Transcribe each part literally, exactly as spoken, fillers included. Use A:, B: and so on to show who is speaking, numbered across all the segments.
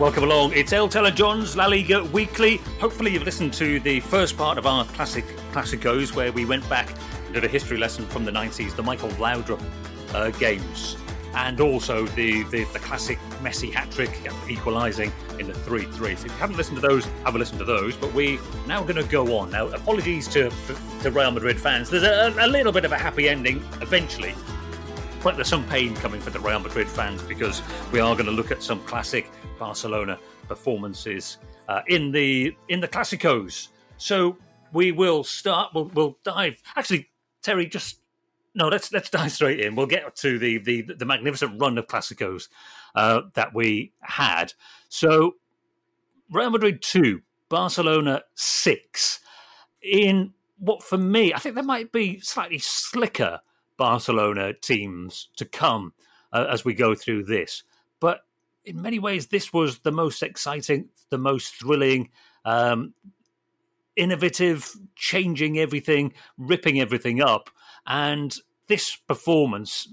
A: Welcome along. It's El Teller John's La Liga Weekly. Hopefully you've listened to the first part of our classic Classicos, where we went back and did a history lesson from the nineties, the Michael Laudrup uh, games, and also the, the, the classic Messi hat-trick equalising in the three three. So if you haven't listened to those, have a listen to those. But we're now going to go on. Now, apologies to, to Real Madrid fans. There's a, a little bit of a happy ending eventually. But there's some pain coming for the Real Madrid fans, because we are going to look at some classic Barcelona performances uh, in the in the Clásicos. So we will start. We'll, we'll dive. Actually, Terry, just no. Let's let's dive straight in. We'll get to the the, the magnificent run of Clásicos uh, that we had. So Real Madrid two, Barcelona six. In what for me, I think there might be slightly slicker Barcelona teams to come uh, as we go through this. But in many ways, this was the most exciting, the most thrilling, um, innovative, changing everything, ripping everything up. And this performance,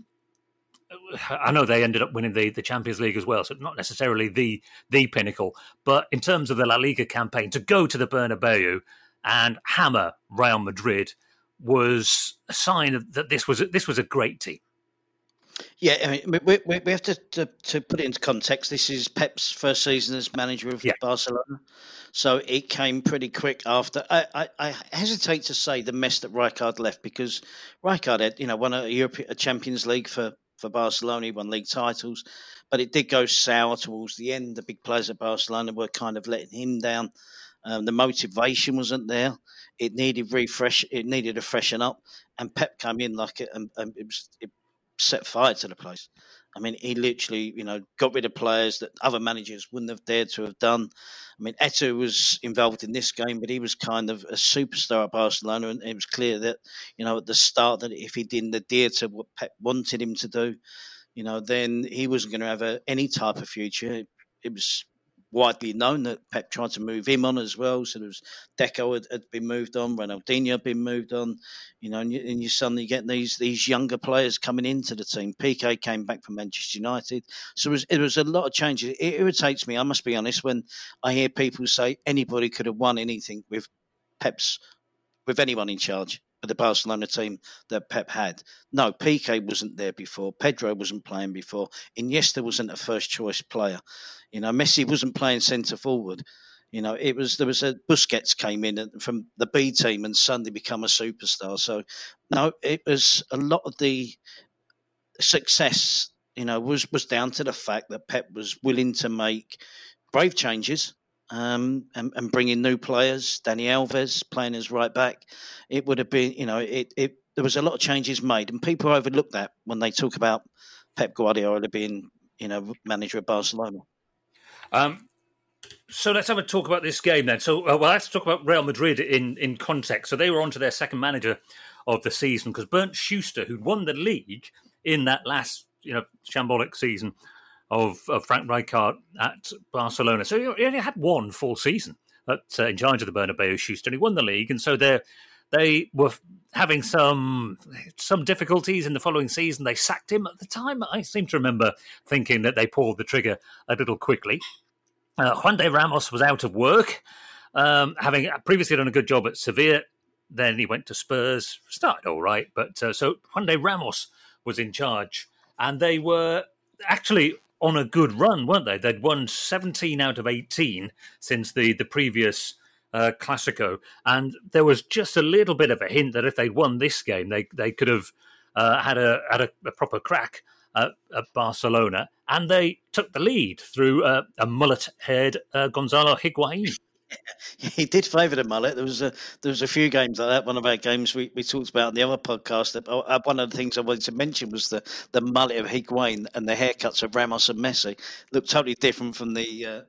A: I know they ended up winning the, the Champions League as well, so not necessarily the, the pinnacle. But in terms of the La Liga campaign, to go to the Bernabeu and hammer Real Madrid was a sign of, that this was this was a great team.
B: Yeah, I mean, we, we, we have to, to to put it into context. This is Pep's first season as manager of yeah. Barcelona, so it came pretty quick after. I, I, I hesitate to say the mess that Rijkaard left, because Rijkaard had, you know, won a European a Champions League for, for Barcelona, he won league titles, but it did go sour towards the end. The big players at Barcelona were kind of letting him down. Um, the motivation wasn't there. It needed refresh. It needed to freshen up, and Pep came in like it, and, and it, was, it set fire to the place. I mean, he literally, you know, got rid of players that other managers wouldn't have dared to have done. I mean, Eto'o was involved in this game, but he was kind of a superstar at Barcelona, and it was clear that, you know, at the start, that if he didn't adhere to what Pep wanted him to do, you know, then he wasn't going to have a, any type of future. It, it was widely known that Pep tried to move him on as well. So there was Deco had, had been moved on, Ronaldinho had been moved on, you know, and you, and you suddenly get these these younger players coming into the team. Piqué came back from Manchester United. So it was, it was a lot of changes. It irritates me, I must be honest, when I hear people say anybody could have won anything with Pep's, with anyone in charge of the Barcelona team that Pep had. No, Piqué wasn't there before. Pedro wasn't playing before. Iniesta wasn't a first choice player. You know, Messi wasn't playing centre forward. You know, it was there was a Busquets came in from the B team and suddenly become a superstar. So, no, it was a lot of the success, you know, was was down to the fact that Pep was willing to make brave changes. Um, and, and bring in new players, Dani Alves playing as right back. It would have been, you know, it, it there was a lot of changes made, and people overlook that when they talk about Pep Guardiola being, you know, manager of Barcelona.
A: Um, so let's have a talk about this game then. So, uh, well, let's talk about Real Madrid in, in context. So they were on to their second manager of the season, because Bernd Schuster, who'd won the league in that last, you know, shambolic season of, of Frank Rijkaard at Barcelona. So he only had one full season at, uh, in charge of the Bernabeu, Schuster, and he won the league. And so they they were having some some difficulties in the following season. They sacked him at the time. I seem to remember thinking that they pulled the trigger a little quickly. Uh, Juan de Ramos was out of work, um, having previously done a good job at Sevilla. Then he went to Spurs, started all right. But uh, so Juan de Ramos was in charge, and they were actually on a good run, weren't they? They'd won seventeen out of eighteen since the, the previous uh, Clásico. And there was just a little bit of a hint that if they'd won this game, they they could have uh, had a had a, a proper crack at, at Barcelona. And they took the lead through uh, a mullet-haired uh, Gonzalo Higuain.
B: He did favour the mullet. There was a there was a few games like that. One of our games we, we talked about in the other podcast. That, uh, one of the things I wanted to mention was the, the mullet of Higuain and the haircuts of Ramos and Messi looked totally different from the uh,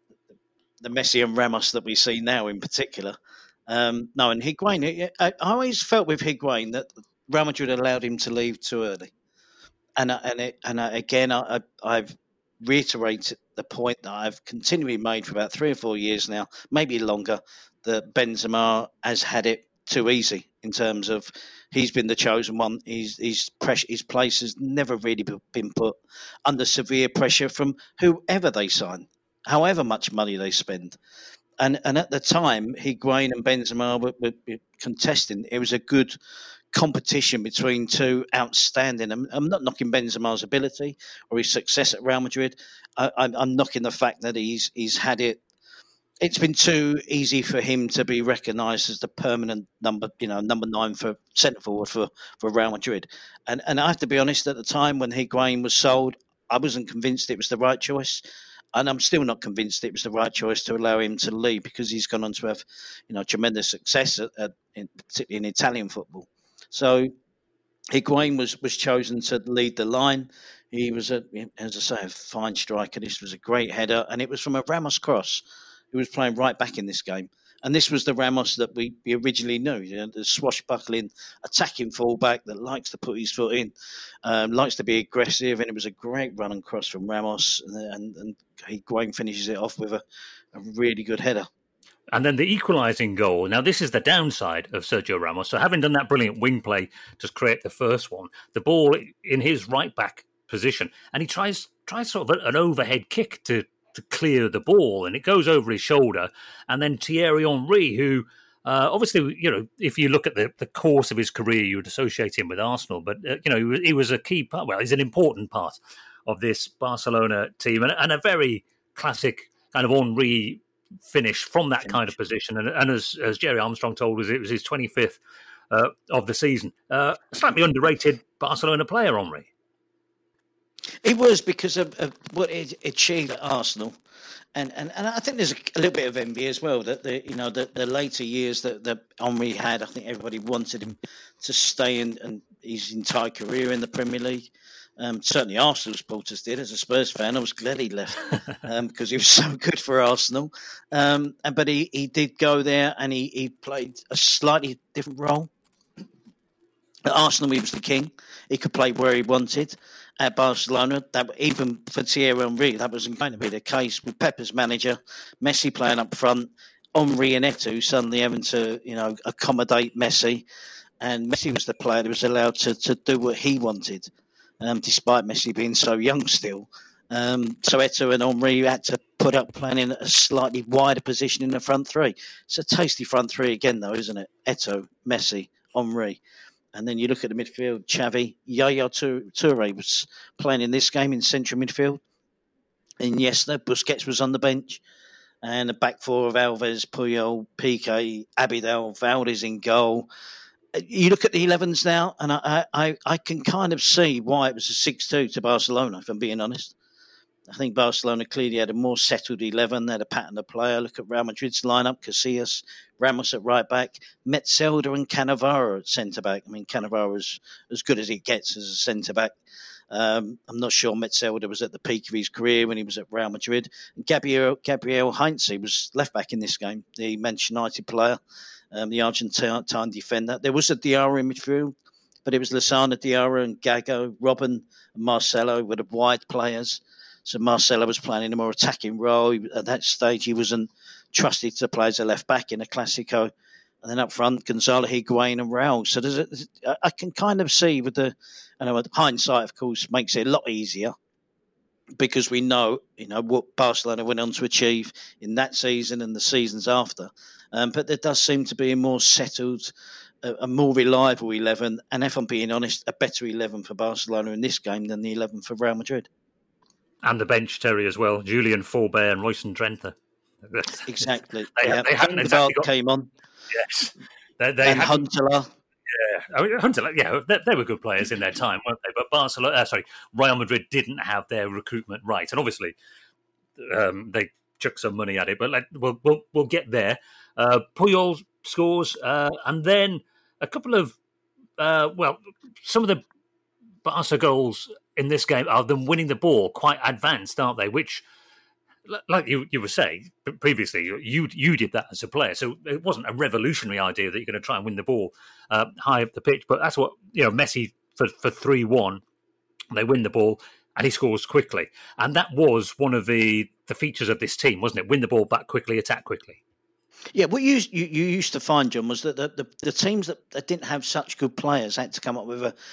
B: the Messi and Ramos that we see now in particular. Um, no, and Higuain, I, I always felt with Higuain that Real Madrid allowed him to leave too early. And I, and it, and I, again, I, I've reiterated the point that I've continually made for about three or four years now, maybe longer, that Benzema has had it too easy in terms of he's been the chosen one. He's, he's pressure, his place has never really been put under severe pressure from whoever they sign. however much money they spend. And and at the time, Higuain and Benzema were, were, were contesting. It was a good competition between two outstanding. I'm, I'm not knocking Benzema's ability or his success at Real Madrid. I, I'm, I'm knocking the fact that he's he's had it. It's been too easy for him to be recognised as the permanent number, you know, number nine for centre forward for, for Real Madrid. And and I have to be honest, at the time when Higuain was sold, I wasn't convinced it was the right choice. And I'm still not convinced it was the right choice to allow him to leave, because he's gone on to have, you know, tremendous success, at, at, in, particularly in Italian football. So Higuain was, was chosen to lead the line. He was, a, as I say, a fine striker. This was a great header, and it was from a Ramos cross, who was playing right back in this game. And this was the Ramos that we, we originally knew, you know, the swashbuckling, attacking fullback that likes to put his foot in, um, likes to be aggressive. And it was a great run and cross from Ramos. And, and, and Higuain finishes it off with a, a really good header.
A: And then the equalising goal. Now, this is the downside of Sergio Ramos. So having done that brilliant wing play to create the first one, the ball in his right-back position, and he tries tries sort of an overhead kick to to clear the ball, and it goes over his shoulder. And then Thierry Henry, who uh, obviously, you know, if you look at the, the course of his career, you would associate him with Arsenal, but, uh, you know, he was, he was a key part, well, he's an important part of this Barcelona team, and, and a very classic kind of Henry finish from that kind of position. And, and as, as Jerry Armstrong told us, it was his twenty-fifth uh, of the season. Uh, slightly underrated Barcelona player, Henry.
B: It was because of, of what it achieved at Arsenal, and, and, and I think there's a, a little bit of envy as well that the you know the, the later years that, that Henry had. I think everybody wanted him to stay in and his entire career in the Premier League. Um, certainly, Arsenal supporters did. As a Spurs fan, I was glad he left um, because he was so good for Arsenal. Um, and but he, he did go there, and he, he played a slightly different role. At Arsenal, he was the king. He could play where he wanted. At Barcelona, that even for Thierry Henry, that wasn't going to be the case. With Pep as manager, Messi playing up front, Henry and Eto'o suddenly having to, you know, accommodate Messi, and Messi was the player that was allowed to, to do what he wanted, um, despite Messi being so young still. Um, so Eto'o and Henry had to put up playing in a slightly wider position in the front three. It's a tasty front three again, though, isn't it? Eto'o, Messi, Henry. And then you look at the midfield, Xavi, Yaya Toure was playing in this game in central midfield. Iniesta, Busquets was on the bench. And the back four of Alves, Puyol, Piqué, Abidal, Valdez in goal. You look at the elevens now, and I, I, I can kind of see why it was a six two to Barcelona, if I'm being honest. I think Barcelona clearly had a more settled eleven. They had a pattern of player. Look at Real Madrid's lineup: Casillas, Ramos at right back, Metzelder and Cannavaro at centre back. I mean, Cannavaro is as good as he gets as a centre back. Um, I'm not sure Metzelder was at the peak of his career when he was at Real Madrid. And Gabriel Gabriel Heinze was left back in this game, the Manchester United player, um, the Argentine defender. There was a Diarra in midfield, but it was Lozano, Diarra, and Gago, Robben, and Marcelo were the wide players. So Marcelo was playing in a more attacking role. He, at that stage, he wasn't trusted to play as a left-back in a Clasico. And then up front, Gonzalo Higuain and Raul. So there's a, I can kind of see with the, I know, hindsight, of course, makes it a lot easier because we know, you know, what Barcelona went on to achieve in that season and the seasons after. Um, but there does seem to be a more settled, a, a more reliable eleven. And if I'm being honest, a better eleven for Barcelona in this game than the eleven for Real Madrid.
A: And the bench, Terry, as well. Julian Faubert and Royston Drenthe.
B: Exactly.
A: they,
B: yeah.
A: they hadn't exactly got...
B: came on.
A: Yes. They, they
B: and Huntelaar.
A: Yeah, I mean, Huntelaar, yeah, they, they were good players in their time, weren't they? But Barcelona, uh, sorry, Real Madrid didn't have their recruitment right. And obviously, um, they chucked some money at it. But like, we'll, we'll, we'll get there. Uh, Puyol scores. Uh, and then a couple of, uh, well, some of the Barca goals in this game are them winning the ball quite advanced, aren't they? Which, like you, you were saying previously, you you did that as a player, so it wasn't a revolutionary idea that you're going to try and win the ball uh, high up the pitch. But that's what, you know, Messi for for three one, they win the ball and he scores quickly, and that was one of the the features of this team, wasn't it? Win the ball back quickly, attack quickly.
B: Yeah, what you you, you used to find, John, was that the, the, the teams that, that didn't have such good players had to come up with a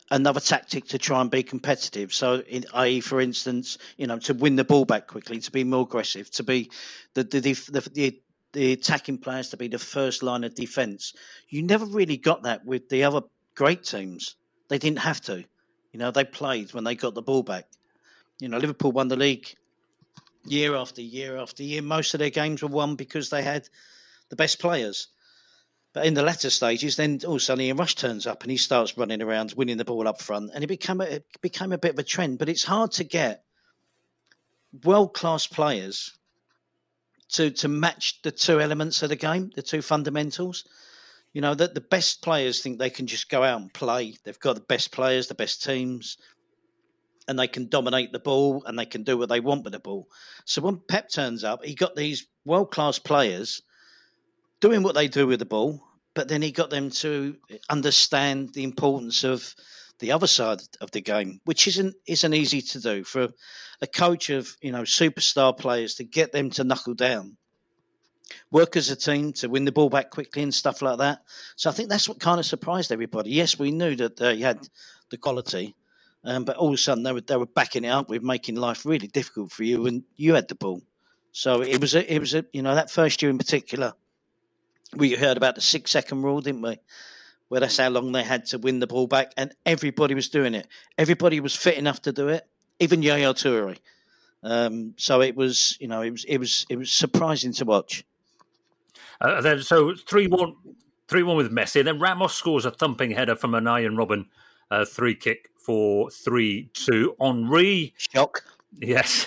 B: another tactic to try and be competitive. So, in, that is, for instance, you know, to win the ball back quickly, to be more aggressive, to be the the the, the, the the attacking players to be the first line of defence. You never really got that with the other great teams. They didn't have to. You know, they played when they got the ball back. You know, Liverpool won the league year after year after year. Most of their games were won because they had the best players. But in the latter stages, then all of a sudden Ian Rush turns up and he starts running around, winning the ball up front. And it became a, it became a bit of a trend. But it's hard to get world-class players to to match the two elements of the game, the two fundamentals. You know, that the best players think they can just go out and play. They've got the best players, the best teams, and they can dominate the ball and they can do what they want with the ball. So when Pep turns up, he got these world-class players doing what they do with the ball, but then he got them to understand the importance of the other side of the game, which isn't isn't easy to do for a coach of, you know, superstar players, to get them to knuckle down, work as a team to win the ball back quickly and stuff like that. So I think that's what kind of surprised everybody. Yes, we knew that they had the quality, um, but all of a sudden they were they were backing it up with making life really difficult for you when you had the ball. So it was a, it was a, you know, that first year in particular, we heard about the six second rule, didn't we? Where that's how long they had to win the ball back, and everybody was doing it. Everybody was fit enough to do it, even Yaya Toure. Um, so it was, you know, it was it was it was surprising to watch.
A: Uh, then so three one, three one with Messi. Then Ramos scores a thumping header from an Ian Robben uh, free kick for three two. Henry,
B: shock.
A: Yes,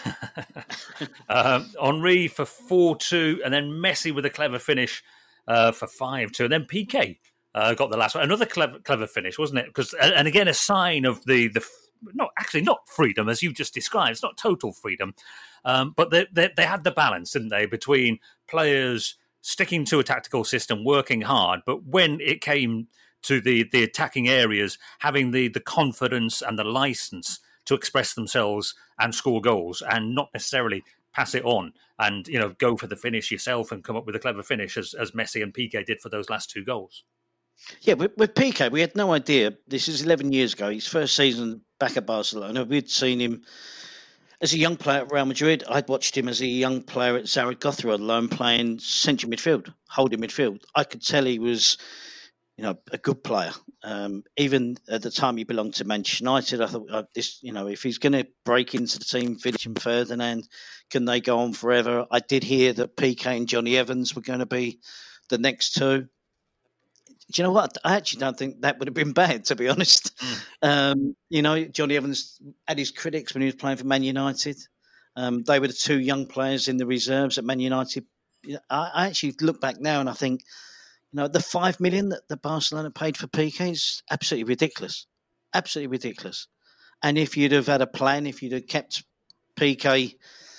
A: um, Henry for four two, and then Messi with a clever finish uh, for five two, and then P K. Uh, got the last one. Another clever, clever finish, wasn't it? Because, and again, a sign of the the not actually not freedom as you just described. It's not total freedom, um, but they, they they had the balance, didn't they, between players sticking to a tactical system, working hard, but when it came to the the attacking areas, having the the confidence and the license to express themselves and score goals, and not necessarily pass it on and, you know, go for the finish yourself and come up with a clever finish as as Messi and P K did for those last two goals.
B: Yeah, with, with P K, we had no idea. This is eleven years ago. His first season back at Barcelona. We'd seen him as a young player at Real Madrid. I'd watched him as a young player at Zaragoza on loan, playing central midfield, holding midfield. I could tell he was, you know, a good player. Um, even at the time he belonged to Manchester United, I thought, uh, this, you know, if he's going to break into the team, Vidic and Ferdinand, can they go on forever? I did hear that P K and Johnny Evans were going to be the next two. Do you know what? I actually don't think that would have been bad, to be honest. Mm. Um, you know, Johnny Evans had his critics when he was playing for Man United. Um, they were the two young players in the reserves at Man United. I, I actually look back now and I think, you know, the five million that the Barcelona paid for P K is absolutely ridiculous. Absolutely ridiculous. And if you'd have had a plan, if you'd have kept P K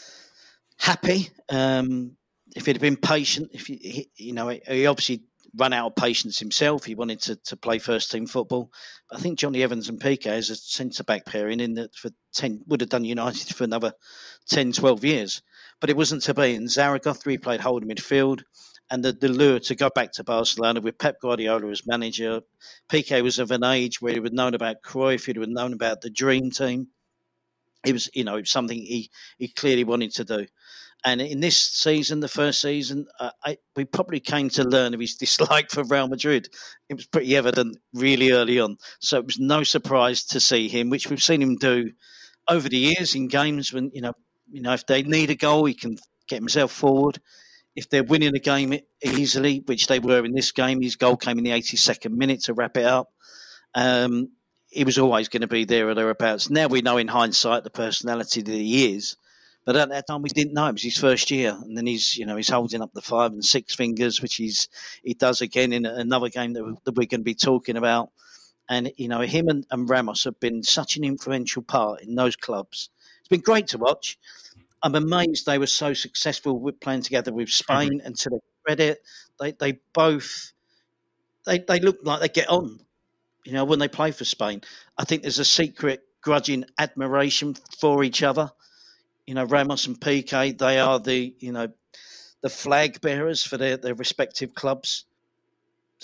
B: happy, um, if he'd have been patient, if you, he, you know, he obviously run out of patience himself. He wanted to, to play first team football. But I think Johnny Evans and P K as a centre back pairing in that for ten would have done United for another ten, twelve years. But it wasn't to be. In Zaragoza, he played holding midfield, and the, the lure to go back to Barcelona with Pep Guardiola as manager. P K was of an age where he would have known about Cruyff, he'd have known about the Dream Team. It was, you know, something he, he clearly wanted to do. And in this season, the first season, uh, I, we probably came to learn of his dislike for Real Madrid. It was pretty evident really early on. So it was no surprise to see him, which we've seen him do over the years in games when, you know, you know, if they need a goal, he can get himself forward. If they're winning a game easily, which they were in this game, his goal came in the eighty-second minute to wrap it up. Um, he was always going to be there or thereabouts. Now we know in hindsight the personality that he is. But at that time, we didn't know. It was his first year. And then he's, you know, he's holding up the five and six fingers, which he's, he does again in another game that, that we're going to be talking about. And, you know, him and, and Ramos have been such an influential part in those clubs. It's been great to watch. I'm amazed they were so successful with playing together with Spain. Mm-hmm. And to their credit, they, they both, they, they look like they get on, you know, when they play for Spain. I think there's a secret grudging admiration for each other. You know, Ramos and P K, they are the, you know, the flag bearers for their, their respective clubs.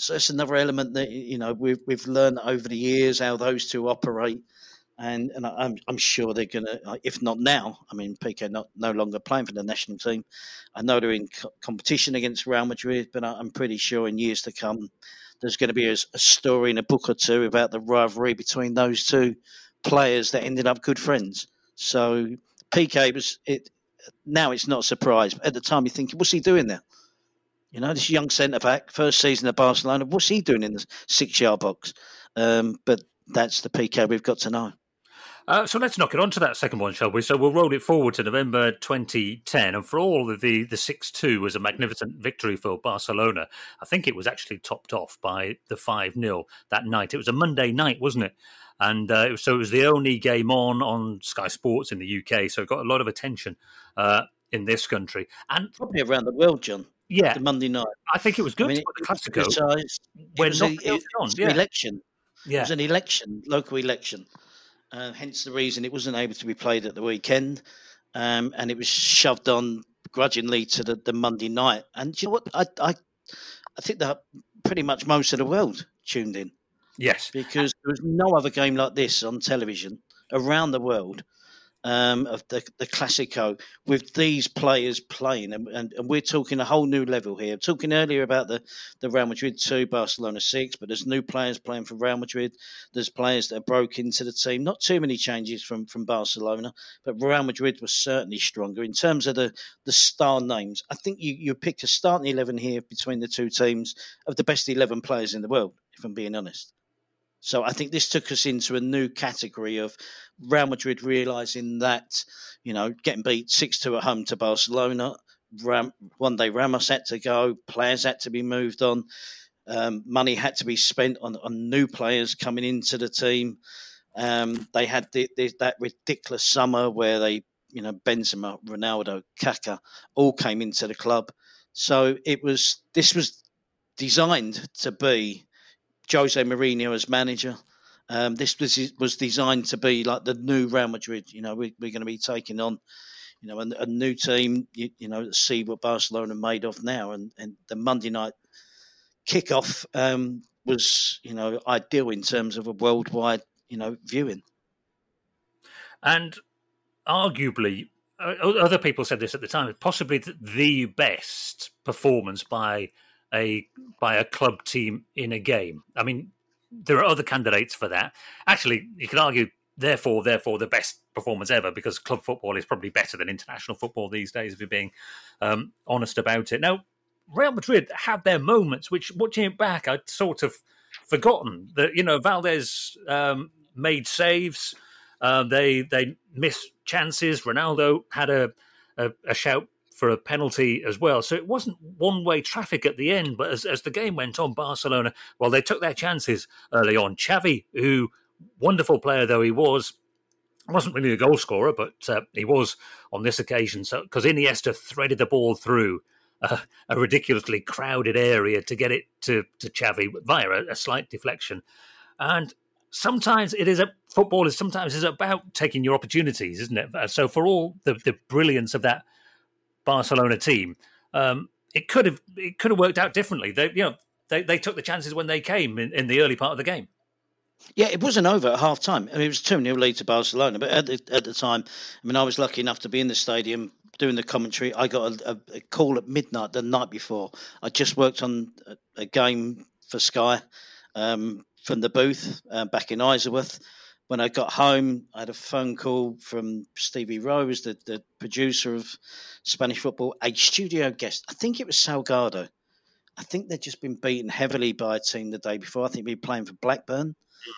B: so it's another element that you know we've we've learned over the years how those two operate, and and I'm I'm sure they're gonna, if not now. I mean, Piqué not no longer playing for the national team. I know they're in co- competition against Real Madrid, but I- I'm pretty sure in years to come, there's going to be a, a story in a book or two about the rivalry between those two players that ended up good friends. So Piqué was it. Now it's not a surprise. But at the time, you're thinking, what's he doing there? You know, this young centre back, first season at Barcelona. What's he doing in the six yard box? Um, but that's the Piqué we've got to know.
A: Uh, so let's knock it on to that second one, shall we? So we'll roll it forward to November twenty ten. And for all of the, the six two was a magnificent victory for Barcelona. I think it was actually topped off by the five nil that night. It was a Monday night, wasn't it? And uh, it was, so it was the only game on on Sky Sports in the U K. So it got a lot of attention uh, in this country. And
B: probably around the world, John.
A: Yeah.
B: The Monday night.
A: I think it was good.
B: I mean,
A: the Classico.
B: It was, a, it, it was an
A: yeah.
B: election.
A: Yeah.
B: It was an election, local election. Uh, hence the reason it wasn't able to be played at the weekend, um, and it was shoved on grudgingly to the, the Monday night. And do you know what? I, I I think that pretty much most of the world tuned in.
A: Yes,
B: because there was no other game like this on television around the world. Um, of the the Classico with these players playing, and, and, and we're talking a whole new level here. Talking earlier about the, the Real Madrid two, Barcelona six, but there's new players playing for Real Madrid. There's players that broke into the team. Not too many changes from, from Barcelona, but Real Madrid was certainly stronger in terms of the, the star names. I think you, you picked a starting eleven here between the two teams of the best eleven players in the world, if I'm being honest. So I think this took us into a new category of Real Madrid realising that, you know, getting beat six two at home to Barcelona, Ram, one day Ramos had to go, players had to be moved on, um, money had to be spent on, on new players coming into the team. Um, they had the, the, that ridiculous summer where they, you know, Benzema, Ronaldo, Kaká all came into the club. So it was, this was designed to be Jose Mourinho as manager. Um, this was was designed to be like the new Real Madrid. You know, we, we're going to be taking on, you know, a, a new team. You, you know, see what Barcelona are made of now. And, and the Monday night kickoff um, was, you know, ideal in terms of a worldwide, you know, viewing.
A: And arguably, uh, other people said this at the time, possibly the best performance by a by a club team in a game. I mean, there are other candidates for that. Actually, you could argue, therefore, therefore, the best performance ever, because club football is probably better than international football these days, if you're being um, honest about it. Now, Real Madrid had their moments, which, watching it back, I'd sort of forgotten. That, you know, Valdez um, made saves. Uh, they they missed chances. Ronaldo had a, a, a shout for a penalty as well. So it wasn't one-way traffic at the end, but as, as the game went on, Barcelona, well, they took their chances early on. Xavi, who, wonderful player though he was, wasn't really a goal scorer, but uh, he was on this occasion. So because Iniesta threaded the ball through uh, a ridiculously crowded area to get it to, to Xavi via a, a slight deflection. And sometimes it is a football is sometimes is about taking your opportunities, isn't it? So for all the, the brilliance of that Barcelona team, um, it could have it could have worked out differently. They, you know, they, they took the chances when they came in, in the early part of the game.
B: Yeah, it wasn't over at half time. I mean, it was two nil lead to Barcelona, but at the, at the time, I mean, I was lucky enough to be in the stadium doing the commentary. I got a, a, a call at midnight the night before. I just worked on a, a game for Sky um, from the booth uh, back in Isleworth. When I got home, I had a phone call from Stevie Rose, the, the producer of Spanish football, a studio guest. I think it was Salgado. I think they'd just been beaten heavily by a team the day before. I think they'd been playing for Blackburn.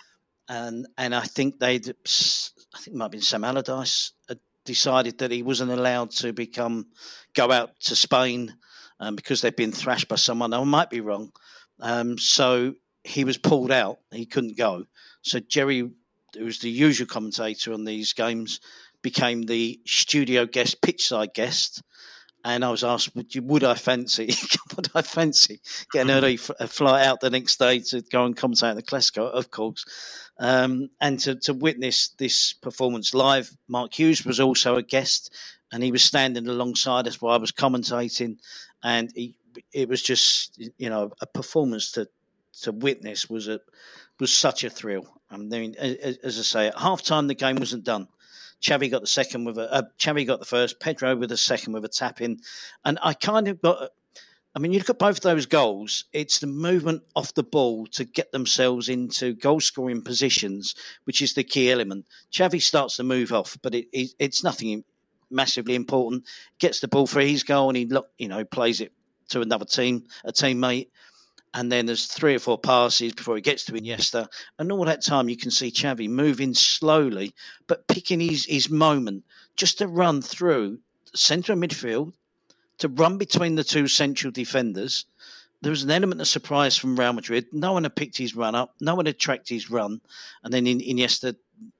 B: And and I think they'd, I think it might have been Sam Allardyce, had decided that he wasn't allowed to become, go out to Spain um, because they'd been thrashed by someone. I might be wrong. Um, so he was pulled out. He couldn't go. So Jerry, who was the usual commentator on these games, became the studio guest, pitchside guest. And I was asked, would, you, would I fancy, would I fancy getting an early f- flight out the next day to go and commentate the Classico, of course, um, and to, to witness this performance live. Mark Hughes was also a guest, and he was standing alongside us while I was commentating, and he, it was just, you know, a performance to to witness was a was such a thrill. I mean, as, as I say, at half time the game wasn't done. Xavi got the second with a uh, Xavi got the first, Pedro with the second with a tap in, and I kind of got. I mean, you look at both those goals, it's the movement off the ball to get themselves into goal-scoring positions, which is the key element. Xavi starts to move off, but it, it, it's nothing massively important. Gets the ball for his goal and he, you know, plays it to another team, a teammate. And then there's three or four passes before he gets to Iniesta. And all that time you can see Xavi moving slowly, but picking his, his moment just to run through the centre of midfield, to run between the two central defenders. There was an element of surprise from Real Madrid. No one had picked his run up. No one had tracked his run. And then Iniesta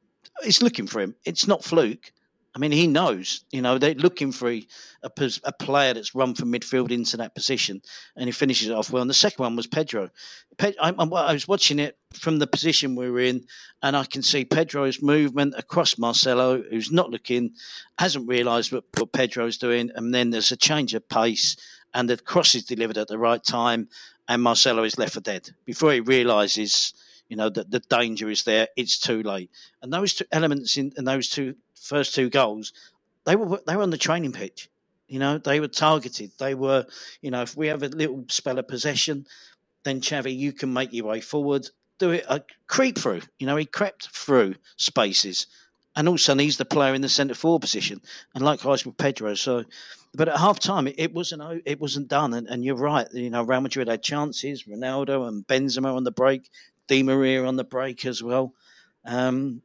B: is looking for him. It's not fluke. I mean, he knows, you know, they're looking for a, a, a player that's run from midfield into that position, and he finishes it off well. And the second one was Pedro. Pe- I, I was watching it from the position we were in, and I can see Pedro's movement across Marcelo, who's not looking, hasn't realised what, what Pedro's doing, and then there's a change of pace, and the cross is delivered at the right time, and Marcelo is left for dead. Before he realises, you know, that the danger is there, it's too late. And those two elements in, in those two first two goals, they were they were on the training pitch. You know, they were targeted. They were, you know, if we have a little spell of possession, then Xavi, you can make your way forward, do it, uh, creep through. You know, he crept through spaces, and all of a sudden he's the player in the centre forward position, and likewise with Pedro. So, but at half time it, it wasn't it wasn't done, and, and you're right. You know, Real Madrid had chances, Ronaldo and Benzema on the break, Di Maria on the break as well. Um,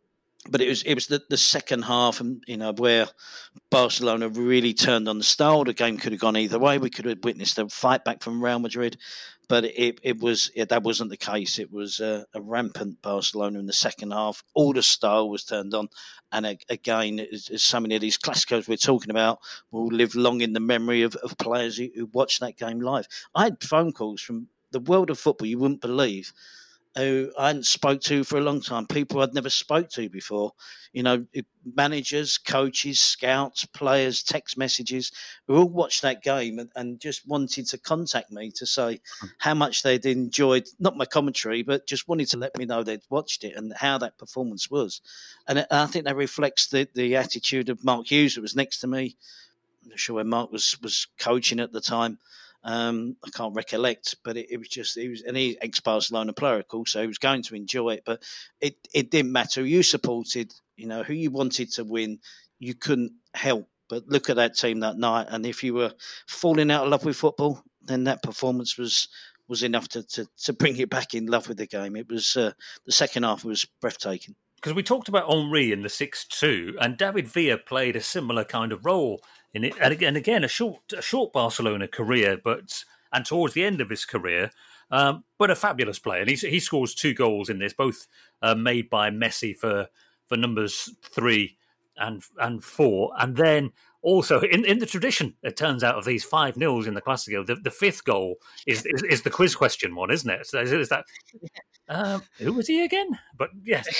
B: But it was it was the, the second half, and you know, where Barcelona really turned on the style. The game could have gone either way. We could have witnessed a fight back from Real Madrid, but it it was it, that wasn't the case. It was a, a rampant Barcelona in the second half. All the style was turned on, and a, again, as, as so many of these Clásicos we're talking about will live long in the memory of, of players who, who watched that game live. I had phone calls from the world of football you wouldn't believe, who I hadn't spoke to for a long time, people I'd never spoke to before, you know, managers, coaches, scouts, players, text messages, who all watched that game and, and just wanted to contact me to say how much they'd enjoyed, not my commentary, but just wanted to let me know they'd watched it and how that performance was. And I think that reflects the, the attitude of Mark Hughes, who was next to me. I'm not sure where Mark was, was coaching at the time. Um, I can't recollect, but it, it was just, he was, and he's ex-Barcelona player, of course, so he was going to enjoy it, but it, it didn't matter who you supported, you know, who you wanted to win, you couldn't help but look at that team that night, and if you were falling out of love with football, then that performance was was enough to, to, to bring you back in love with the game. It was, uh, the second half was breathtaking.
A: Because we talked about Henry in the six two, and David Villa played a similar kind of role in it. And again, again a short a short Barcelona career, but and towards the end of his career, um, but a fabulous player. And he, he scores two goals in this, both uh, made by Messi for, for numbers three and and four. And then also, in, in the tradition, it turns out, of these five nils in the Clásico, the, the fifth goal is, is is the quiz question one, isn't it? So is, is that... Um, who was he again? But yes,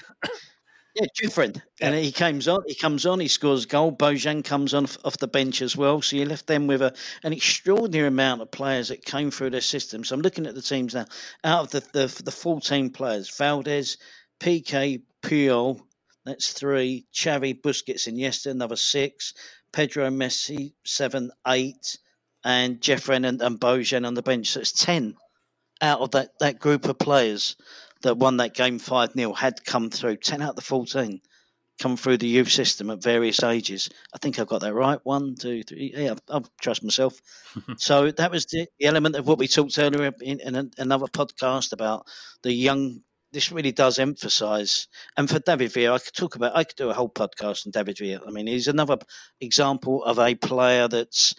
B: yeah, Jufren, yeah. And he comes on. He comes on. He scores a goal. Bojan comes on off the bench as well. So you left them with a, an extraordinary amount of players that came through their system. So I'm looking at the teams now. Out of the the, the fourteen players, Valdez, P K, Puyol, that's three. Xavi, Busquets, Iniesta, another six. Pedro, Messi, seven, eight, and Jeffren and, and Bojan on the bench. So it's ten. Out of that, that group of players that won that game five nil had come through, ten out of the fourteen come through the youth system at various ages. I think I've got that right. One, two, three. Yeah, I'll trust myself. So that was the, the element of what we talked earlier in, in a, another podcast about the young. This really does emphasise, and for David Villa, I could talk about, I could do a whole podcast on David Villa. I mean, he's another example of a player that's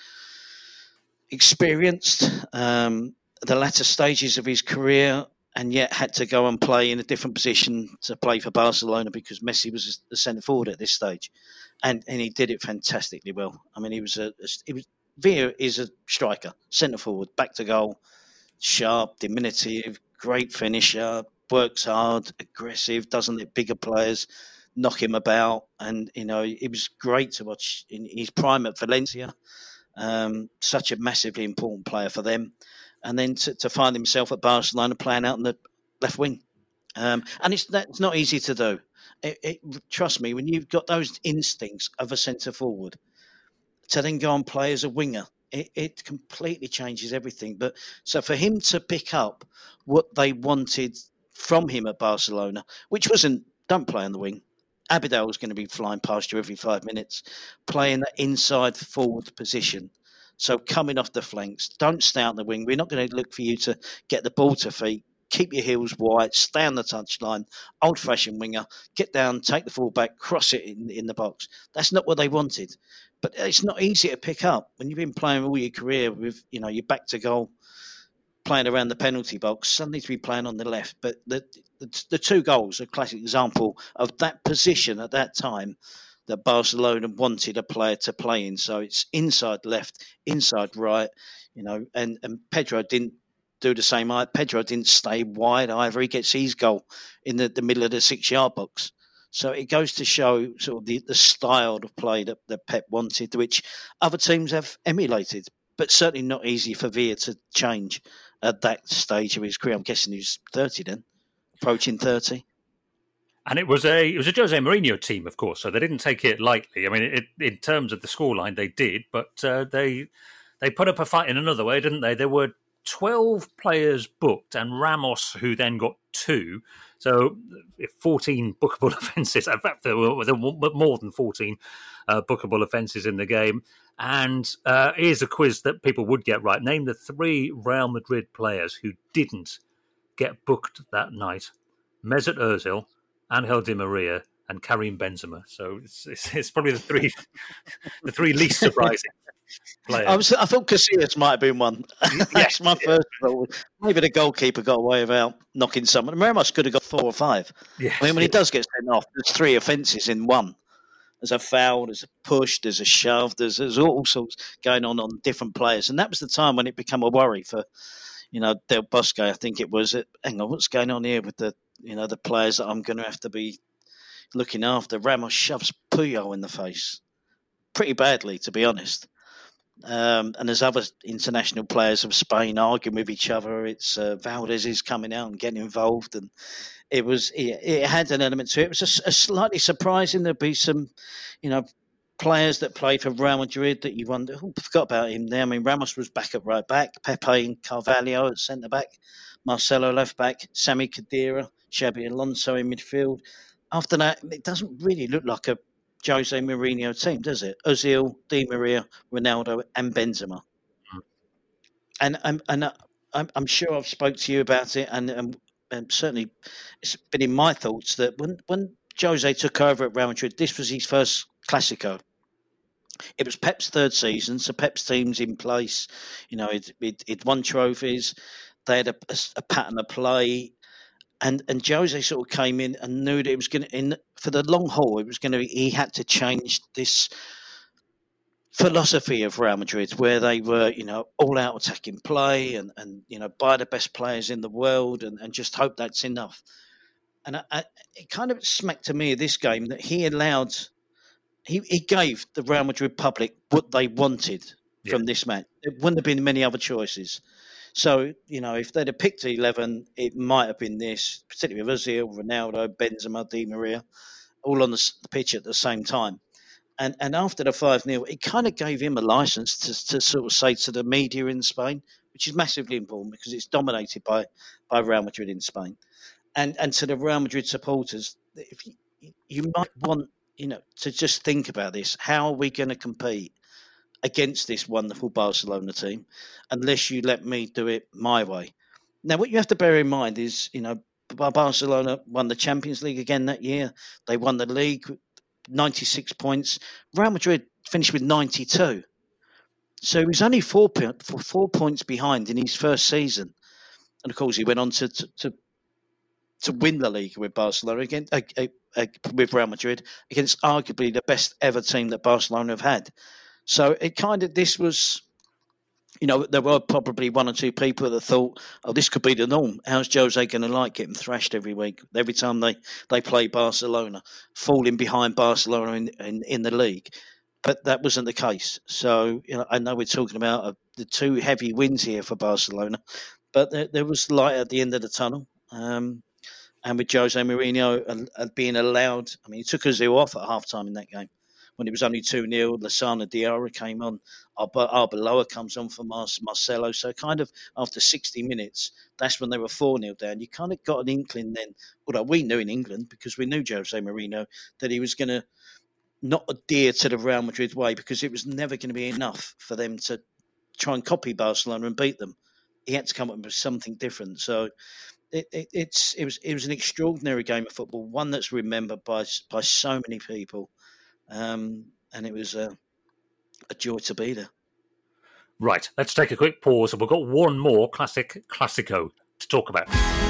B: experienced, um, the latter stages of his career, and yet had to go and play in a different position to play for Barcelona because Messi was the centre forward at this stage, and and he did it fantastically well. I mean, he was a, a he was Villa is a striker, centre forward, back to goal, sharp, diminutive, great finisher, works hard, aggressive, doesn't let bigger players knock him about, and you know it was great to watch in his prime at Valencia. um, such a massively important player for them, and then to, to find himself at Barcelona playing out in the left wing. Um, and it's that's not easy to do. It, it, trust me, when you've got those instincts of a centre forward, to then go and play as a winger, it, it completely changes everything. But so for him to pick up what they wanted from him at Barcelona, which wasn't don't play on the wing. Abidal was going to be flying past you every five minutes, playing that inside forward position. So coming off the flanks, don't stay out on the wing. We're not going to look for you to get the ball to feet. Keep your heels wide, stay on the touchline, old-fashioned winger, get down, take the ball back, cross it in, in the box. That's not what they wanted. But it's not easy to pick up when you've been playing all your career with, you know, your back to goal, playing around the penalty box, suddenly to be playing on the left. But the, the, the two goals are a classic example of that position at that time that Barcelona wanted a player to play in. So it's inside left, inside right, you know, and, and Pedro didn't do the same. Pedro didn't stay wide either. He gets his goal in the, the middle of the six-yard box. So it goes to show sort of the, the style of play that, that Pep wanted, which other teams have emulated, but certainly not easy for Villa to change at that stage of his career. I'm guessing he was thirty then, approaching thirty.
A: And it was a it was a Jose Mourinho team, of course, so they didn't take it lightly. I mean, it, in terms of the scoreline, they did, but uh, they they put up a fight in another way, didn't they? There were twelve players booked, and Ramos, who then got two. So fourteen bookable offences. In fact, there were, there were more than fourteen uh, bookable offences in the game. And uh, here's a quiz that people would get right. Name the three Real Madrid players who didn't get booked that night. Mesut Ozil, Angel Di Maria, and Karim Benzema. So it's, it's, it's probably the three the three least surprising players.
B: I, was, I thought Casillas might have been one. That's my yeah. first thought. Maybe the goalkeeper got away without knocking someone. Ramos could have got four or five. Yes, I mean, when yeah. he does get sent off, there's three offences in one. There's a foul, there's a push, there's a shove, there's, there's all sorts going on on different players. And that was the time when it became a worry for, you know, Del Bosque, I think it was. It, hang on, what's going on here with the, you know, the players that I'm going to have to be looking after? Ramos shoves Puyol in the face pretty badly, to be honest. Um, and there's other international players of Spain arguing with each other. It's uh, Valdez is coming out and getting involved, and it was it, it had an element to it. It was a, a slightly surprising. There'd be some, you know, players that played for Real Madrid that you wonder, oh, forgot about him there. I mean, Ramos was back at right back, Pepe and Carvalho at centre back, Marcelo left back, Sami Khedira, Xabi Alonso in midfield. After that, it doesn't really look like a Jose Mourinho team, does it? Ozil, Di Maria, Ronaldo, and Benzema. Mm. And and and I'm, I'm sure I've spoke to you about it, and, and, and certainly it's been in my thoughts that when when Jose took over at Real Madrid, this was his first Clásico. It was Pep's third season, so Pep's team's in place. You know, it it, it won trophies. They had a, a, a pattern of play. And and Jose sort of came in and knew that it was going to, in for the long haul, it was going to be, he had to change this philosophy of Real Madrid, where they were, you know, all out attacking play and, and you know, buy the best players in the world and, and just hope that's enough. And I, I, it kind of smacked to me of this game that he allowed, he, he gave the Real Madrid public what they wanted yeah. from this match. There wouldn't have been many other choices. So, you know, if they'd have picked eleven, it might have been this, particularly with Ozil, Ronaldo, Benzema, Di Maria, all on the pitch at the same time. And and after the five nil, it kind of gave him a license to, to sort of say to the media in Spain, which is massively important because it's dominated by, by Real Madrid in Spain. And and to the Real Madrid supporters, if you, you might want, you know, to just think about this. How are we going to compete against this wonderful Barcelona team unless you let me do it my way? Now, what you have to bear in mind is, you know, Barcelona won the Champions League again that year. They won the league, ninety-six points. Real Madrid finished with ninety-two. So he was only four, four points behind in his first season. And, of course, he went on to to, to, to win the league with Barcelona, again, uh, uh, uh, with Real Madrid, against arguably the best ever team that Barcelona have had. So it kind of, this was, you know, there were probably one or two people that thought, oh, this could be the norm. How's Jose going to like getting thrashed every week, every time they, they play Barcelona, falling behind Barcelona in, in, in the league? but that wasn't the case. So you know, I know we're talking about uh, the two heavy wins here for Barcelona, but there, there was light at the end of the tunnel. Um, and with Jose Mourinho uh, uh, being allowed, I mean, he took Ozil off at half time in that game when it was only two nil. Lassana Diarra came on. Arbeloa comes on for Mar- Marcelo. So kind of after sixty minutes, that's when they were four nil down. You kind of got an inkling then, although we knew in England, because we knew Jose Mourinho, that he was going to not adhere to the Real Madrid way, because it was never going to be enough for them to try and copy Barcelona and beat them. He had to come up with something different. So it, it, it's it was it was an extraordinary game of football, one that's remembered by by so many people, um, and it was a, a joy to be there.
A: Right, let's take a quick pause, and we've got one more classic Classico to talk about.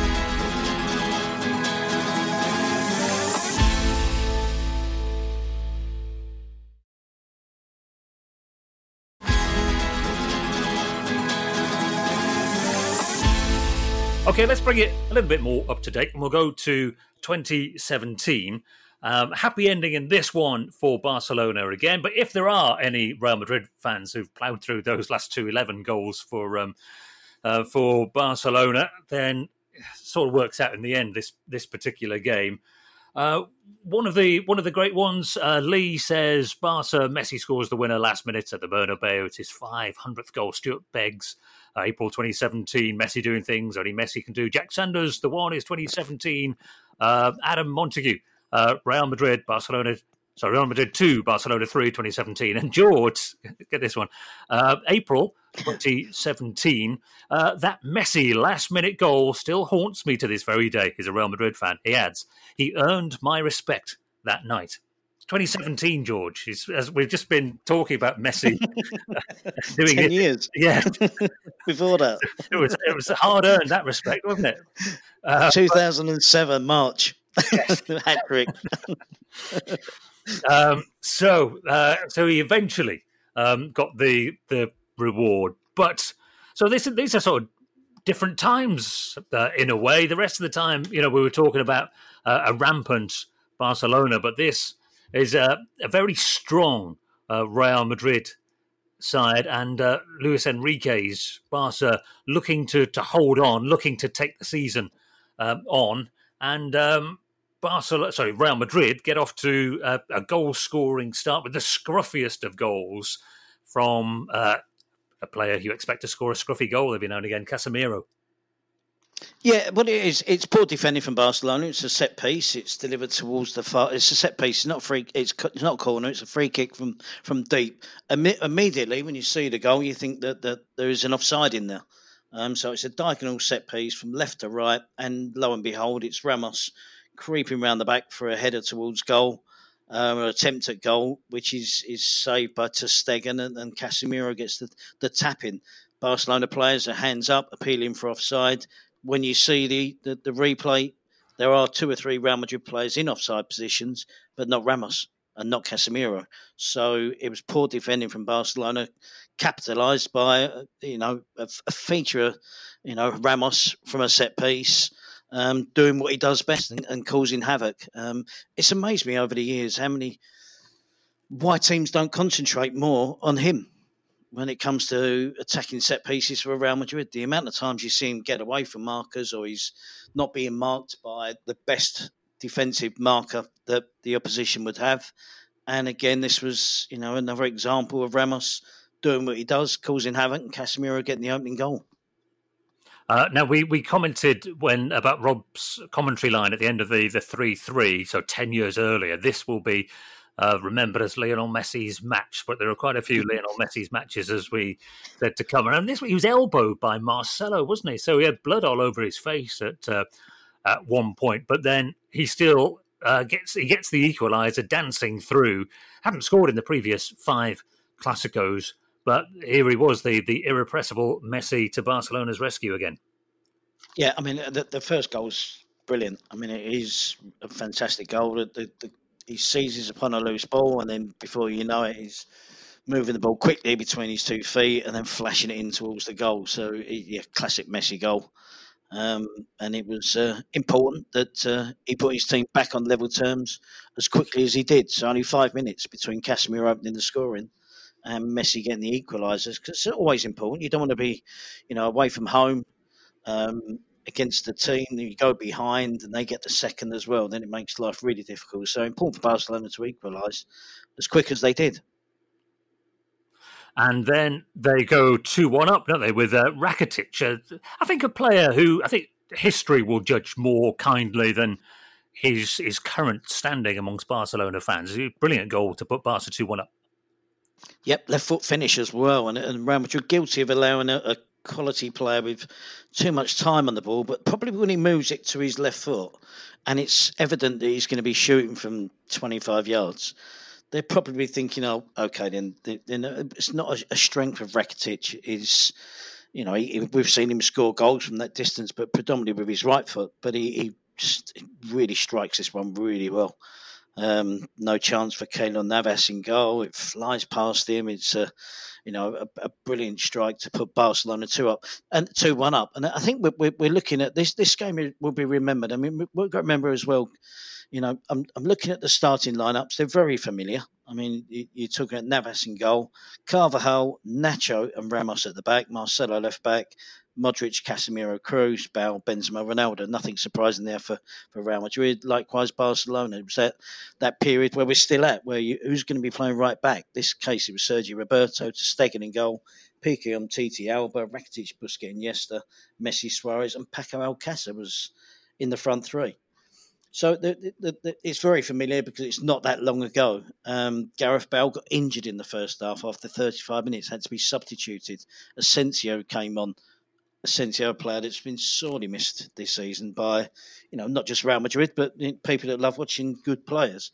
A: Okay, let's bring it a little bit more up to date, and we'll go to twenty seventeen. Um, happy ending in this one for Barcelona again, but if there are any Real Madrid fans who've ploughed through those last two eleven goals for um, uh, for Barcelona, then it sort of works out in the end, this this particular game. Uh, one of the one of the great ones, uh, Lee says, Barca, Messi scores the winner last minute at the Bernabeu. It's his five hundredth goal. Stuart Beggs, uh, April twenty seventeen, Messi doing things only Messi can do. Jack Sanders, the one is twenty seventeen. Uh, Adam Montague, uh, Real Madrid, Barcelona, sorry, Real Madrid two, Barcelona three, twenty seventeen. And George, get this one, uh, April twenty seventeen. Uh, that Messi last-minute goal still haunts me to this very day. He's a Real Madrid fan. He adds, he earned my respect that night. twenty seventeen, George. He's, as we've just been talking about Messi doing
B: Ten
A: it.
B: years.
A: Yeah.
B: Before that.
A: It was it was hard-earned, that respect, wasn't it? Uh,
B: two thousand seven, March. Hat-trick.
A: um, so, uh, so he eventually um, got the the reward. But so this, these are sort of different times uh, in a way. The rest of the time, you know, we were talking about uh, a rampant Barcelona, but this is a, a very strong uh, Real Madrid side, and uh, Luis Enrique's Barca looking to, to hold on, looking to take the season um, on, and um, Barcelona, sorry, Real Madrid get off to a, a goal-scoring start with the scruffiest of goals from uh, a player you expect to score a scruffy goal every now and again, Casemiro.
B: Yeah, what it is, it's poor defending from Barcelona. It's a set piece. It's delivered towards the far. It's a set piece. It's not free. It's, it's not a corner. It's a free kick from from deep. Imme- immediately, when you see the goal, you think that, that there is an offside in there. Um, so it's a diagonal set piece from left to right, and lo and behold, it's Ramos creeping round the back for a header towards goal, um, an attempt at goal, which is is saved by ter Stegen, and, and Casemiro gets the the tap in. Barcelona players are hands up, appealing for offside. When you see the, the, the replay, there are two or three Real Madrid players in offside positions, but not Ramos and not Casemiro. So it was poor defending from Barcelona, capitalised by, you know, a, a feature, you know, Ramos from a set piece, um, doing what he does best and, and causing havoc. Um, it's amazed me over the years how many, why teams don't concentrate more on him when it comes to attacking set pieces for Real Madrid. The amount of times you see him get away from markers, or he's not being marked by the best defensive marker that the opposition would have. And again, this was, you know, another example of Ramos doing what he does, causing havoc, and Casemiro getting the opening goal.
A: Uh, now, we, we commented when about Rob's commentary line at the end of the the three three, so ten years earlier. This will be Uh, remembered as Lionel Messi's match, but there are quite a few Lionel Messi's matches, as we said, to come. And this he was elbowed by Marcelo, wasn't he? So he had blood all over his face at uh, at one point, but then he still uh, gets he gets the equaliser, dancing through. Hadn't scored in the previous five Clásicos, but here he was, the the irrepressible Messi to Barcelona's rescue again.
B: Yeah, I mean, the, the first goal's brilliant. I mean, it is a fantastic goal. The, the, the He seizes upon a loose ball, and then before you know it, he's moving the ball quickly between his two feet and then flashing it in towards the goal. So, yeah, classic Messi goal. Um, and it was uh, important that uh, he put his team back on level terms as quickly as he did. So only five minutes between Casemiro opening the scoring and Messi getting the equalisers, because it's always important. You don't want to be, you know, away from home um, against the team. You go behind and they get the second as well. Then it makes life really difficult. So important for Barcelona to equalise as quick as they did.
A: And then they go two one up, don't they, with uh, Rakitic. Uh, I think a player who I think history will judge more kindly than his his current standing amongst Barcelona fans. A brilliant goal to put Barca two one up.
B: Yep, left foot finish as well. And, and Real Madrid guilty of allowing a, a quality player with too much time on the ball, but probably when he moves it to his left foot, and it's evident that he's going to be shooting from twenty-five yards, they're probably thinking, oh, okay, then, then it's not a, a strength of Rakitic. Is, you know, he, we've seen him score goals from that distance, but predominantly with his right foot. But he, he just really strikes this one really well. Um, no chance for Keylor Navas in goal. It flies past him. It's a, you know, a, a brilliant strike to put Barcelona two up and two one up. And I think we're, we're looking at this. This game will be remembered. I mean, we've got to remember as well. You know, I'm I'm looking at the starting lineups. They're very familiar. I mean, you, you're talking at Navas in goal, Carvajal, Nacho, and Ramos at the back. Marcelo left back. Modric, Casemiro, Kroos, Bale, Benzema, Ronaldo. Nothing surprising there for, for Real Madrid. Likewise, Barcelona. It was that, that period where we're still at, where you, who's going to be playing right back? This case, it was Sergio Roberto, Ter Stegen in goal, Piqué, Umtiti, Alba, Rakitic, Busquets, Iniesta, Messi, Suarez, and Paco Alcácer was in the front three. So the, the, the, it's very familiar because it's not that long ago. Um, Gareth Bale got injured in the first half after thirty-five minutes, had to be substituted. Asensio came on. Asensio, a player that's been sorely missed this season by, you know, not just Real Madrid, but people that love watching good players.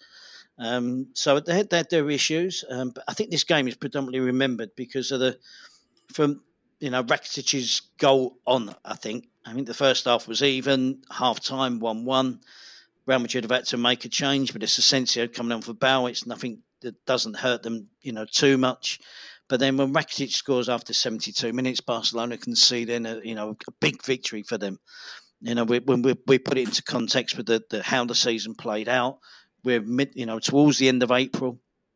B: Um, so they had, they had their issues. Um, but I think this game is predominantly remembered because of the, from, you know, Rakitic's goal on, I think. I think the first half was even, half-time, one one. Real Madrid have had to make a change, but it's Asensio coming on for Bale. It's nothing that doesn't hurt them, you know, too much. But then when Rakitic scores after seventy-two minutes, Barcelona can see then, a, you know, a big victory for them. You know, we, when we, we put it into context with the, the how the season played out, we're mid, you know, towards the end of April,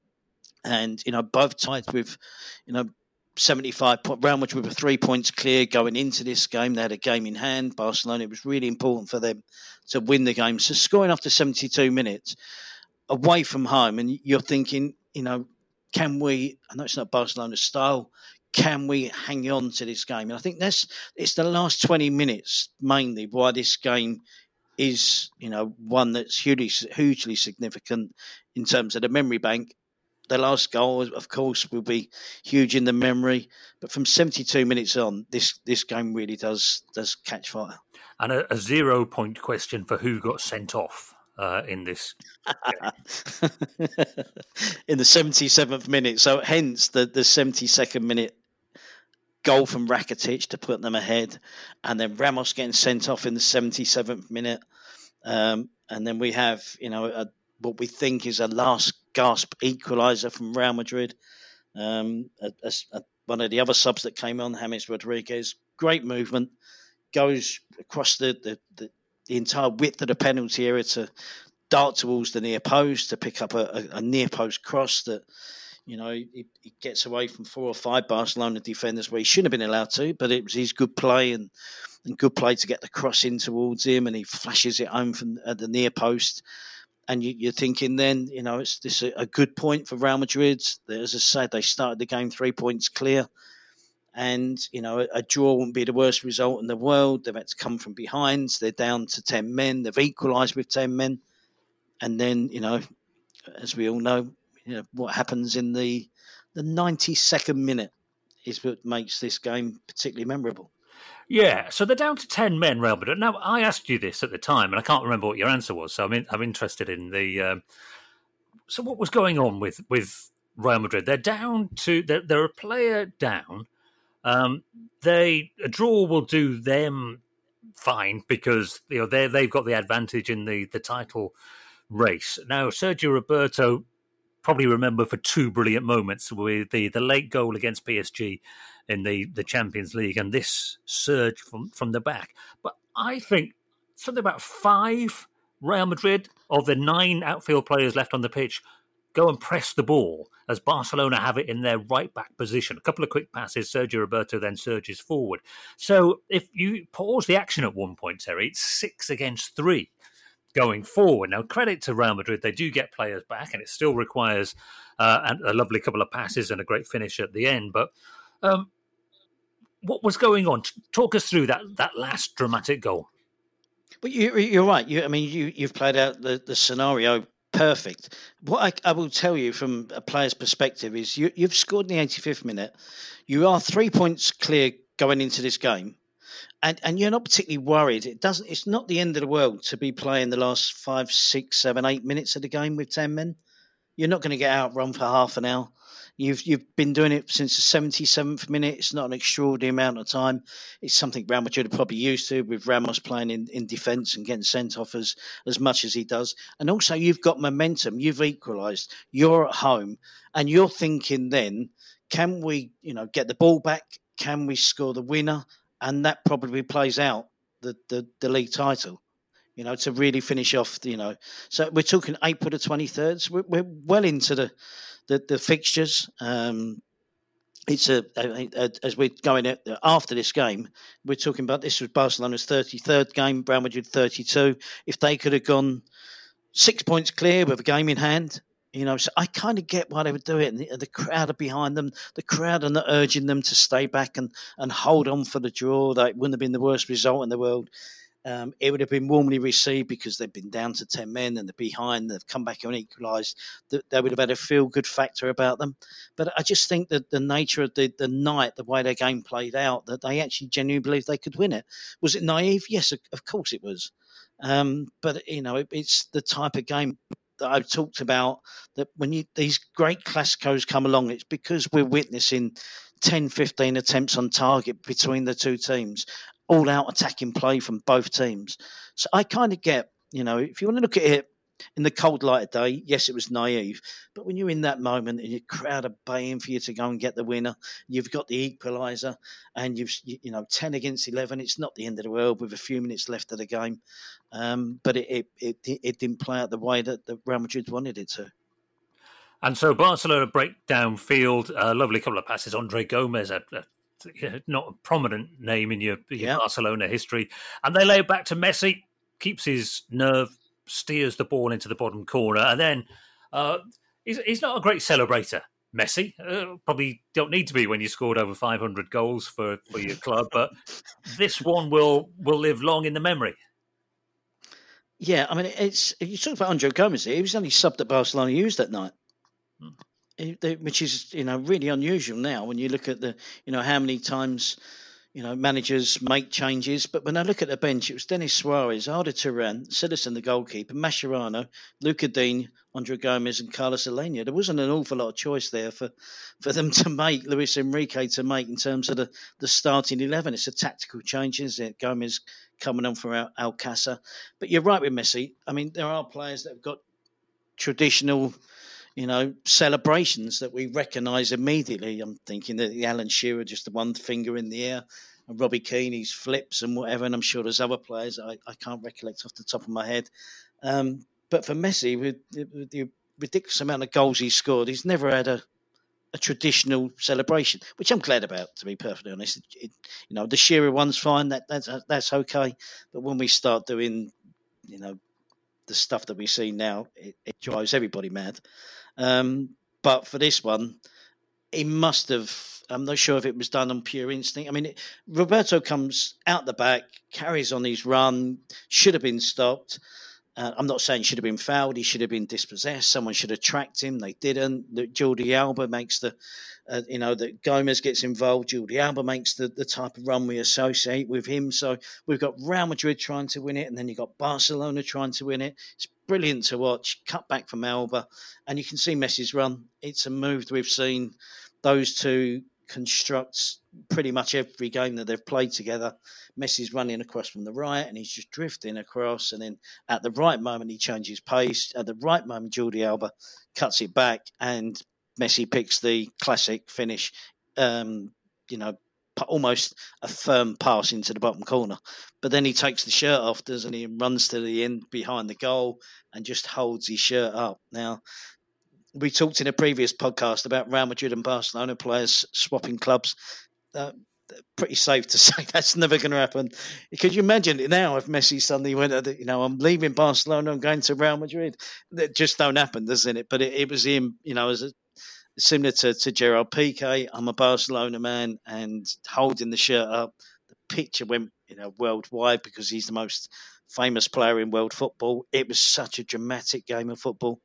B: and you know, both tied with, you know, seventy-five point. Real Madrid were three points clear going into this game. They had a game in hand. Barcelona, it was really important for them to win the game. So scoring after seventy-two minutes away from home, and you're thinking, you know, can we, I know it's not Barcelona's style, can we hang on to this game? And I think that's, it's the last twenty minutes mainly why this game is, you know, one that's hugely, hugely significant in terms of the memory bank. The last goal, of course, will be huge in the memory. But from seventy-two minutes on, this, this game really does does catch fire.
A: And a, a zero-point question for who got sent off uh, in this game.
B: In the seventy-seventh minute. So hence the, the seventy-second minute goal from Rakitic to put them ahead. And then Ramos getting sent off in the seventy-seventh minute. Um, and then we have, you know, a, what we think is a last gasp equaliser from Real Madrid. Um, a, a, a, one of the other subs that came on, James Rodriguez, great movement, goes across the, the, the, the entire width of the penalty area to dart towards the near post to pick up a, a, a near post cross that, you know, he, he gets away from four or five Barcelona defenders where he shouldn't have been allowed to, but it was his good play and, and good play to get the cross in towards him, and he flashes it home from at the near post. And you, you're thinking then, you know, it's this a, a good point for Real Madrid. As I said, they started the game three points clear. And, you know, a, a draw wouldn't be the worst result in the world. They've had to come from behind. They're down to ten men. They've equalised with ten men. And then, you know, as we all know, you know what happens in the the ninety-second minute is what makes this game particularly memorable.
A: Yeah, so they're down to ten men, Real Madrid. Now, I asked you this at the time, and I can't remember what your answer was, so I'm, in, I'm interested in the... Um, so what was going on with, with Real Madrid? They're down to... They're, they're a player down. Um, they A draw will do them fine because, you know, they they've got the advantage in the, the title race. Now, Sergio Roberto probably remember for two brilliant moments with the, the late goal against P S G in the, the Champions League and this surge from, from the back. But I think something about five Real Madrid of the nine outfield players left on the pitch go and press the ball as Barcelona have it in their right-back position. A couple of quick passes, Sergio Roberto then surges forward. So if you pause the action at one point, Terry, it's six against three going forward. Now, credit to Real Madrid, they do get players back, and it still requires uh, a lovely couple of passes and a great finish at the end. But um, what was going on? Talk us through that, that last dramatic goal.
B: But you, you're right. You, I mean, you, you've played out the, the scenario perfect. What I, I will tell you from a player's perspective is you, you've scored in the eighty-fifth minute. You are three points clear going into this game. And and you're not particularly worried. It doesn't. It's not the end of the world to be playing the last five, six, seven, eight minutes of the game with ten men. You're not going to get outrun for half an hour. You've you've been doing it since the seventy-seventh minute. It's not an extraordinary amount of time. It's something Real Madrid are probably used to, with Ramos playing in, in defence and getting sent off as, as much as he does. And also you've got momentum. You've equalised. You're at home. And you're thinking then, can we, you know, get the ball back? Can we score the winner? And that probably plays out the, the, the league title, you know, to really finish off, you know. So we're talking April the twenty-third. So we're, we're well into the the, the fixtures. Um, it's a, a, a as we're going at, after this game, we're talking about this was Barcelona's thirty-third game, Real Madrid thirty-two. If they could have gone six points clear with a game in hand, you know, so I kind of get why they would do it. And the, the crowd are behind them. The crowd are not urging them to stay back and, and hold on for the draw. That wouldn't have been the worst result in the world. Um, it would have been warmly received because they've been down to ten men and they're behind. They've come back and equalised. They would have had a feel-good factor about them. But I just think that the nature of the, the night, the way their game played out, that they actually genuinely believed they could win it. Was it naive? Yes, of course it was. Um, but, you know, it, it's the type of game that I've talked about, that when you, these great Clásicos come along, it's because we're witnessing ten, fifteen attempts on target between the two teams, all out attacking play from both teams. So I kind of get, you know, if you want to look at it in the cold light of day, yes, it was naive. But when you're in that moment and your crowd are baying for you to go and get the winner, you've got the equaliser and you've, you know, ten against eleven, it's not the end of the world with a few minutes left of the game. Um, but it, it, it, it didn't play out the way that the Real Madrid wanted it to.
A: And so Barcelona break downfield, a lovely couple of passes. Andre Gomez, a, a, not a prominent name in your, your yeah. Barcelona history. And they lay it back to Messi, keeps his nerve, steers the ball into the bottom corner. And then uh, he's, he's not a great celebrator, Messi. Uh, probably don't need to be when you scored over five hundred goals for, for your club. But this one will will live long in the memory.
B: Yeah, I mean, it's you talk about Andre Gomez here. He was only subbed at Barcelona used that night. Hmm. Which is, you know, really unusual now when you look at the, you know, how many times, you know, managers make changes. But when I look at the bench, it was Denis Suarez, Arda Turan, Cillessen, the goalkeeper, Mascherano, Luca Dean, Andre Gomez and Carlos Alenia. There wasn't an awful lot of choice there for, for them to make, Luis Enrique to make in terms of the, the starting eleven. It's a tactical change, isn't it? Gomez coming on from Al- Alcácer. But you're right with Messi. I mean, there are players that have got traditional, you know, celebrations that we recognise immediately. I'm thinking that the Alan Shearer, just the one finger in the air, and Robbie Keane, his flips and whatever, and I'm sure there's other players I, I can't recollect off the top of my head. Um, but for Messi, with, with the ridiculous amount of goals he's scored, he's never had a, a traditional celebration, which I'm glad about, to be perfectly honest. It, it, you know, the Shearer one's fine, that that's, that's okay. But when we start doing, you know, the stuff that we see now, it, it drives everybody mad. Um, but for this one, he must have, I'm not sure if it was done on pure instinct. I mean, it, Roberto comes out the back, carries on his run, should have been stopped. Uh, I'm not saying should have been fouled. He should have been dispossessed. Someone should have tracked him. They didn't. The, Jordi Alba makes the, uh, you know, that Gomez gets involved. Jordi Alba makes the, the type of run we associate with him. So we've got Real Madrid trying to win it, and then you've got Barcelona trying to win it. It's brilliant to watch. Cut back from Alba, and you can see Messi's run. It's a move we've seen those two construct pretty much every game that they've played together. Messi's running across from the right and he's just drifting across, and then at the right moment he changes pace. At the right moment Jordi Alba cuts it back and Messi picks the classic finish, um, you know, almost a firm pass into the bottom corner. But then he takes the shirt off, doesn't he, and runs to the end behind the goal and just holds his shirt up. Now, we talked in a previous podcast about Real Madrid and Barcelona players swapping clubs. Uh, pretty safe to say that's never going to happen. Could you imagine it now if Messi suddenly went, you know, I'm leaving Barcelona, I'm going to Real Madrid? That just don't happen, doesn't it? But it, it was him, you know, as a, similar to, to Gerard Piqué. I'm a Barcelona man, and holding the shirt up, the picture went, you know, worldwide because he's the most famous player in world football. It was such a dramatic game of football.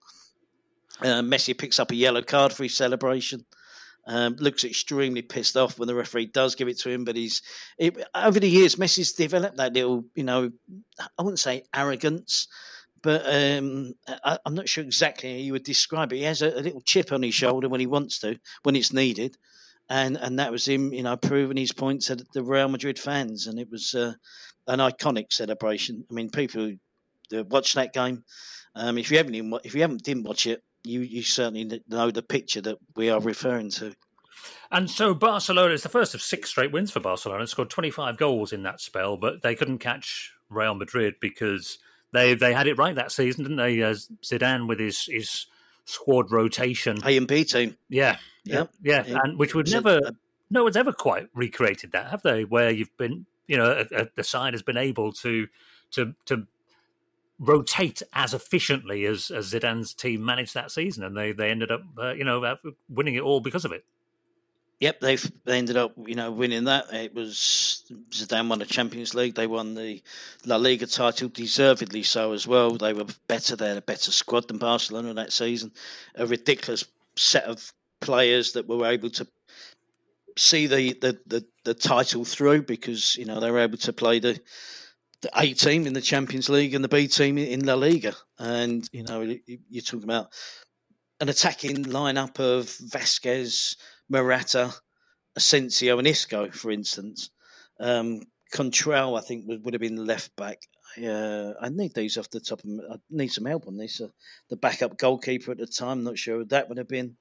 B: Uh, Messi picks up a yellow card for his celebration. Um, looks extremely pissed off when the referee does give it to him, but he's it, over the years, Messi's developed that little, you know, I wouldn't say arrogance, but um, I, I'm not sure exactly how you would describe it. He has a, a little chip on his shoulder when he wants to, when it's needed, and and that was him, you know, proving his point to the Real Madrid fans, and it was uh, an iconic celebration. I mean, people who watch that game, um, if you haven't even, if you haven't didn't watch it, You, you certainly know the picture that we are referring to.
A: And so Barcelona is the first of six straight wins for Barcelona. Scored twenty-five goals in that spell, but they couldn't catch Real Madrid because they they had it right that season, didn't they? Uh, Zidane with his, his squad rotation.
B: A and B team.
A: Yeah, yeah, yeah. yeah. And which would never, a, no one's ever quite recreated that, have they? Where you've been, you know, a, a, the side has been able to to to rotate as efficiently as, as Zidane's team managed that season, and they they ended up uh, you know winning it all because of it.
B: Yep, they they ended up you know winning that. It was Zidane won the Champions League. They won the La Liga title, deservedly so as well. They were better. They had a better squad than Barcelona that season. A ridiculous set of players that were able to see the the, the, the title through because you know they were able to play the. the A team in the Champions League and the B team in La Liga. And, you know, you're talking about an attacking lineup of Vasquez, Morata, Asensio and Isco, for instance. Um, Contrell, I think, would, would have been left back. Uh, I need these off the top of my, I need some help on this. Uh, the backup goalkeeper at the time, not sure what that would have been.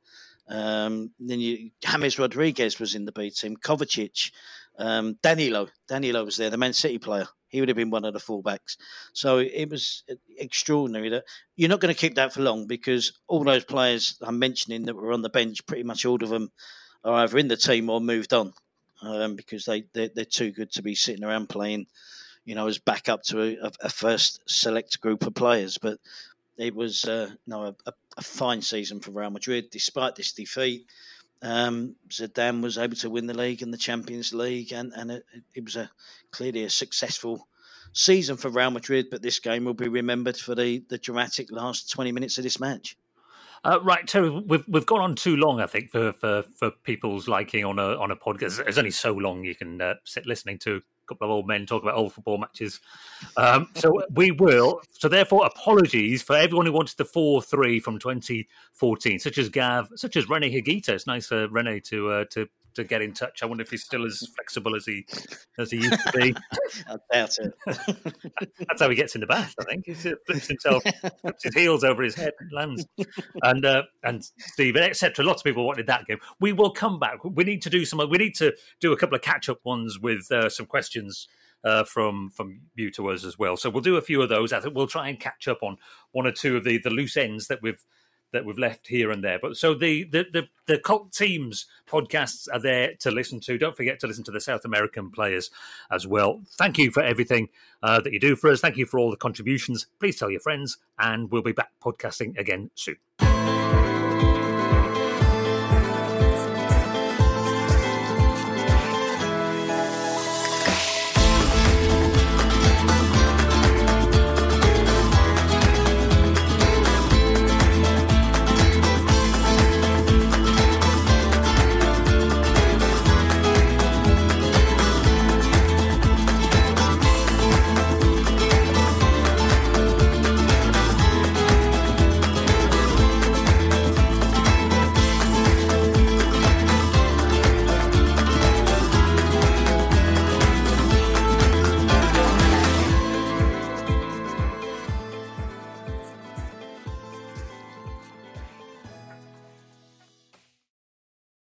B: Um, then you, James Rodriguez was in the B team. Kovacic, um, Danilo. Danilo was there, the Man City player. He would have been one of the fullbacks. So it was extraordinary. That you're not going to keep that for long because all those players I'm mentioning that were on the bench, pretty much all of them are either in the team or moved on um, because they, they're, they're too good to be sitting around playing, you know, as backup to a, a first select group of players. But it was uh, no a, a fine season for Real Madrid. Despite this defeat, um, Zidane was able to win the league and the Champions League, and, and it, it was a clearly a successful season for Real Madrid. But this game will be remembered for the, the dramatic last twenty minutes of this match.
A: Uh, right, Terry, we've we've gone on too long, I think, for, for, for people's liking on a on a podcast. There's only so long you can uh, sit listening to a couple of old men talk about old football matches. Um, so we will. So therefore, apologies for everyone who wanted the four three from twenty fourteen, such as Gav, such as Rene Higuita. It's nice for Rene to uh, to to get in touch. I wonder if he's still as flexible as he as he used to be.
B: I doubt it.
A: That's how he gets in the bath, I think. He flips himself, flips his heels over his head, lands. And uh, and Stephen, et cetera. Lots of people wanted that game. We will come back. We need to do some. We need to do a couple of catch-up ones with uh, some questions uh, from from you to us as well. So we'll do a few of those. I think we'll try and catch up on one or two of the, the loose ends that we've that we've left here and there. But so the, the, the, the Cult Teams podcasts are there to listen to. Don't forget to listen to the South American players as well. Thank you for everything uh, that you do for us. Thank you for all the contributions. Please tell your friends, and we'll be back podcasting again soon.